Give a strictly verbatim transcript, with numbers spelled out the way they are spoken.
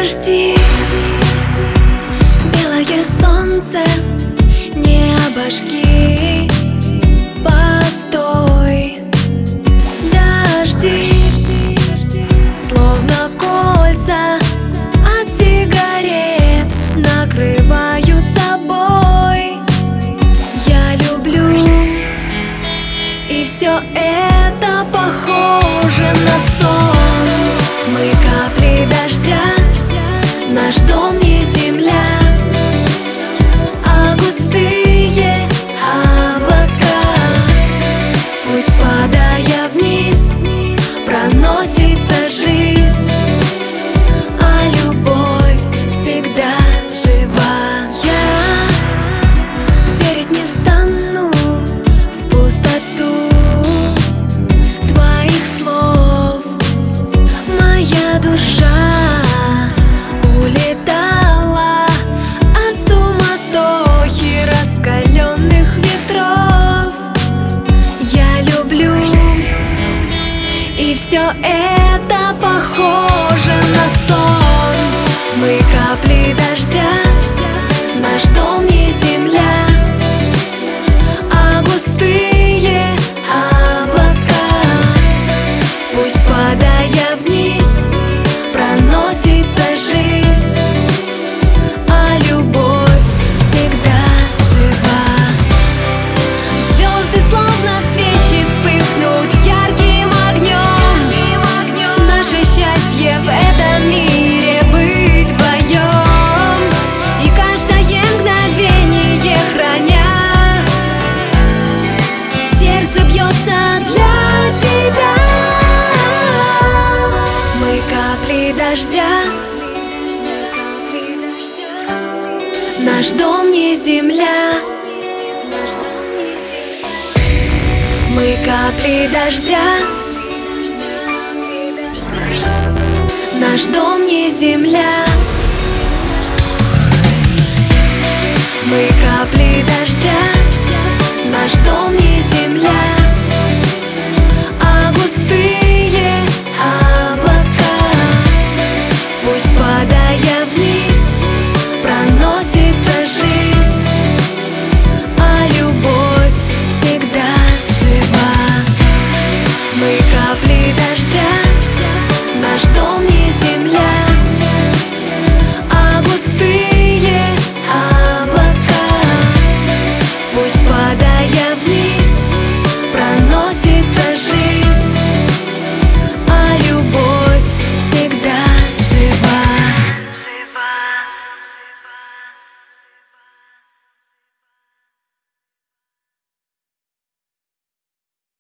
Подожди, белое солнце, не обожги. Постой, дожди, словно кольца от сигарет накрывают собой. Я люблю, и все это похоже на сон. Мы капли дождя, наш дом не земля, а густые облака. Пусть, падая вниз, проносится жизнь, а любовь всегда жива. Я верить не стану в пустоту твоих слов. Моя душа улетала от суматохи раскаленных ветров. Я люблю, и все это похоже на сон. Мы капли дождя, наш дом не земля, а густые облака. Пусть, падая вниз, проносится жизнь, а любовь всегда жива. Звезды, словно свечи, вспыхнут ярким огнем. Наше счастье в этом мире быть вдвоем, и каждое мгновение храня, сердце бьется для тебя. Мы капли дождя, наш дом не земля. Мы капли дождя, наш дом не земля. Мы капли дождя, наш дом не земля.